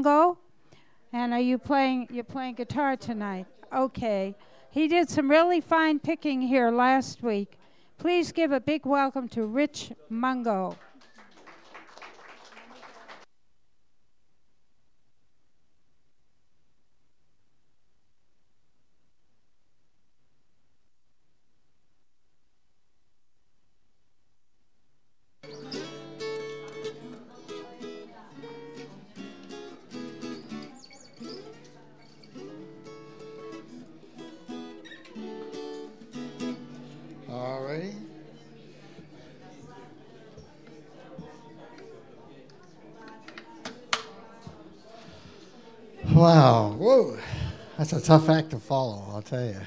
Mungo. And you're playing guitar tonight? Okay. He did some really fine picking here last week. Please give a big welcome to Rich Mungo. All right. Wow. Whoa. That's a tough act to follow, I'll tell you.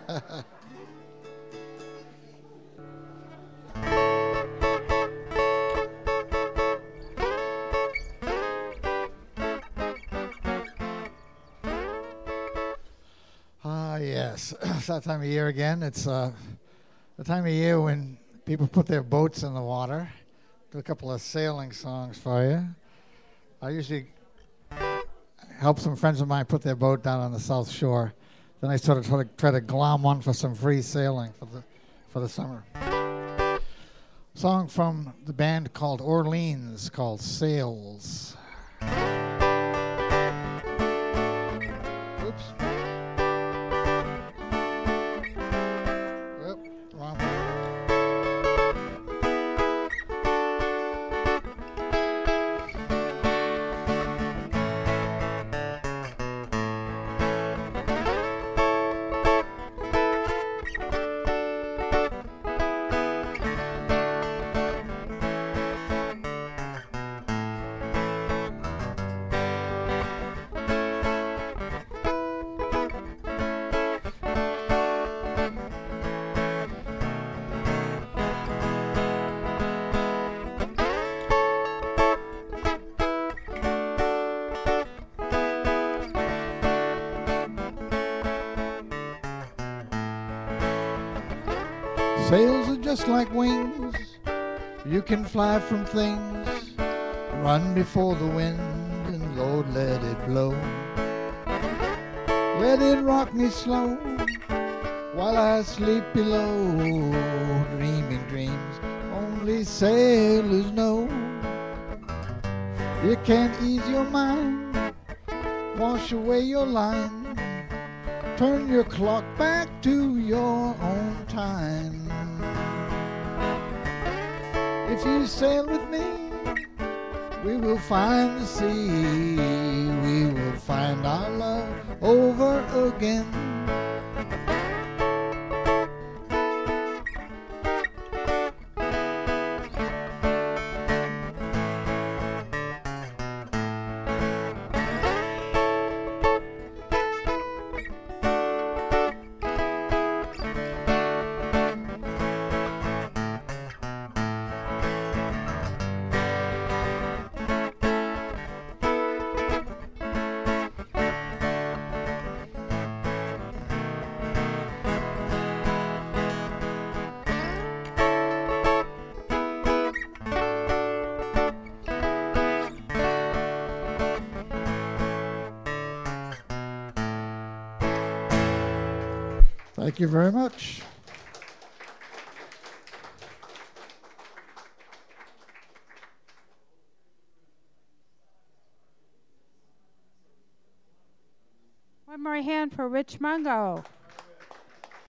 Yes. It's that time of year again. It's the time of year when people put their boats in the water. Do a couple of sailing songs for you. I usually help some friends of mine put their boat down on the South Shore. Then I sort of try to glom one for some free sailing for the summer. Song from the band called Orleans called Sails. Oops. Yep, wrong one. Sails are just like wings. You can fly from things. Run before the wind and Lord, let it blow. Let it rock me slow while I sleep below. Dreaming dreams only sailors know. You can't ease your mind, wash away your line. Turn your clock back to your own time. If you sail with me, we will find the sea. We will find our love over again. Thank you very much. One more hand for Rich Mungo.